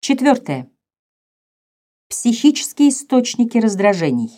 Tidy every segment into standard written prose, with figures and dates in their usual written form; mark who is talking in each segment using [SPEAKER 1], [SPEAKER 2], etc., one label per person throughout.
[SPEAKER 1] Четвертое. Психические источники раздражений.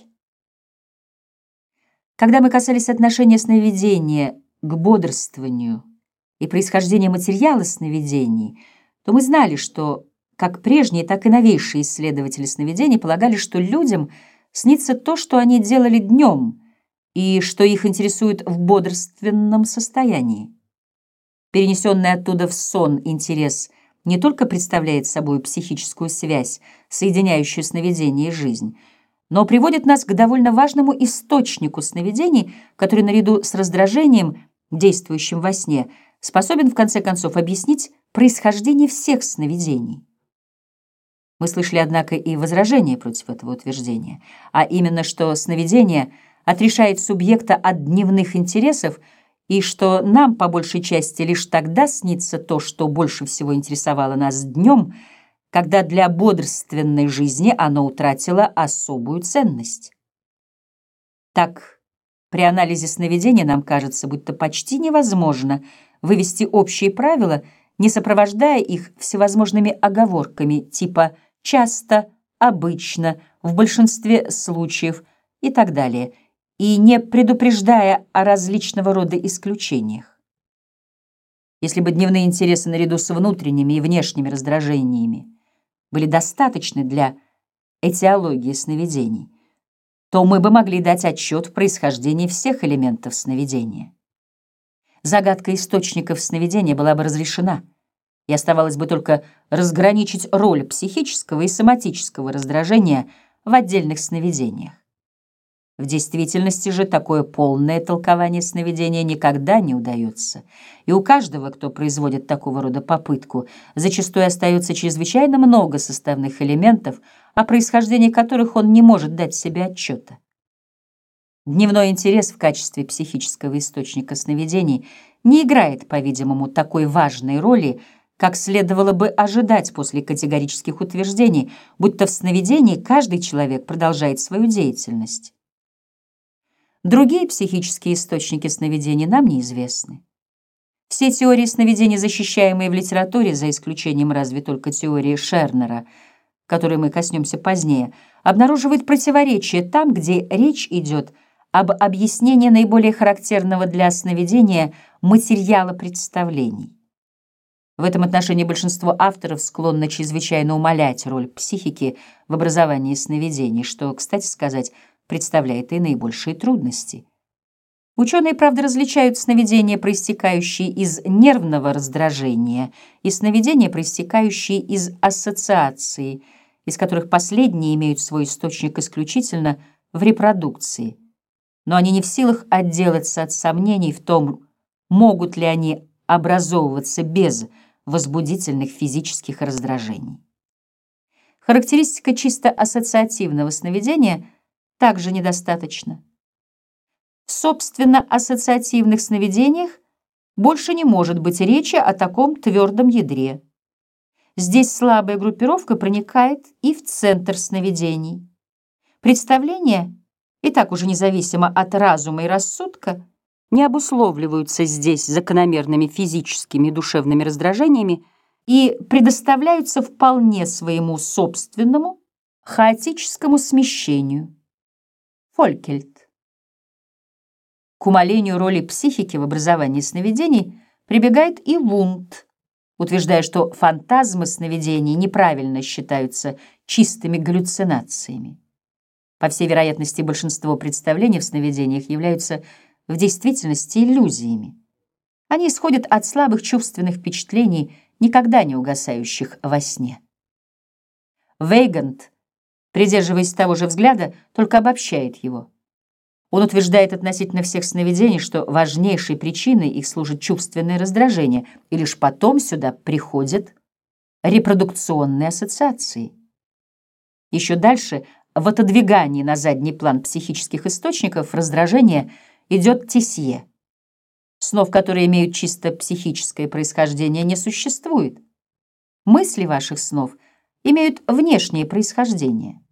[SPEAKER 1] Когда мы касались отношения сновидения к бодрствованию и происхождения материала сновидений, то мы знали, что как прежние, так и новейшие исследователи сновидений полагали, что людям снится то, что они делали днем, и что их интересует в бодрственном состоянии. Перенесенный оттуда в сон интерес не только представляет собой психическую связь, соединяющую сновидение и жизнь, но приводит нас к довольно важному источнику сновидений, который наряду с раздражением, действующим во сне, способен в конце концов объяснить происхождение всех сновидений. Мы слышали, однако, и возражения против этого утверждения, а именно, что сновидение отрешает субъекта от дневных интересов и что нам, по большей части, лишь тогда снится то, что больше всего интересовало нас днем, когда для бодрственной жизни оно утратило особую ценность. Так, при анализе сновидения нам кажется, будто почти невозможно вывести общие правила, не сопровождая их всевозможными оговорками типа «часто», «обычно», «в большинстве случаев» и так далее, и не предупреждая о различного рода исключениях. Если бы дневные интересы наряду с внутренними и внешними раздражениями были достаточны для этиологии сновидений, то мы бы могли дать отчет в происхождении всех элементов сновидения. Загадка источников сновидения была бы разрешена, и оставалось бы только разграничить роль психического и соматического раздражения в отдельных сновидениях. В действительности же такое полное толкование сновидения никогда не удается, и у каждого, кто производит такого рода попытку, зачастую остается чрезвычайно много составных элементов, о происхождении которых он не может дать себе отчета. Дневной интерес в качестве психического источника сновидений не играет, по-видимому, такой важной роли, как следовало бы ожидать после категорических утверждений, будто в сновидении каждый человек продолжает свою деятельность. Другие психические источники сновидений нам неизвестны. Все теории сновидений, защищаемые в литературе, за исключением разве только теории Шернера, которой мы коснемся позднее, обнаруживают противоречия там, где речь идет об объяснении наиболее характерного для сновидения материала представлений. В этом отношении большинство авторов склонно чрезвычайно умалять роль психики в образовании сновидений, что, кстати сказать, представляет и наибольшие трудности. Ученые, правда, различают сновидения, проистекающие из нервного раздражения, и сновидения, проистекающие из ассоциации, из которых последние имеют свой источник исключительно в репродукции. Но они не в силах отделаться от сомнений в том, могут ли они образовываться без возбудительных физических раздражений. Характеристика чисто ассоциативного сновидения также недостаточно. В собственно ассоциативных сновидениях больше не может быть речи о таком твердом ядре. Здесь слабая группировка проникает и в центр сновидений. Представления, и так уже независимо от разума и рассудка, не обусловливаются здесь закономерными физическими и душевными раздражениями и предоставляются вполне своему собственному хаотическому смещению. Фолькельт. К умалению роли психики в образовании сновидений прибегает и Вундт, утверждая, что фантазмы сновидений неправильно считаются чистыми галлюцинациями. По всей вероятности, большинство представлений в сновидениях являются в действительности иллюзиями. Они исходят от слабых чувственных впечатлений, никогда не угасающих во сне. Вейгант, придерживаясь того же взгляда, только обобщает его. Он утверждает относительно всех сновидений, что важнейшей причиной их служит чувственное раздражение, и лишь потом сюда приходят репродукционные ассоциации. Еще дальше, в отодвигании на задний план психических источников раздражения, идет Тесье. Снов, которые имеют чисто психическое происхождение, не существует. Мысли ваших снов имеют внешнее происхождение.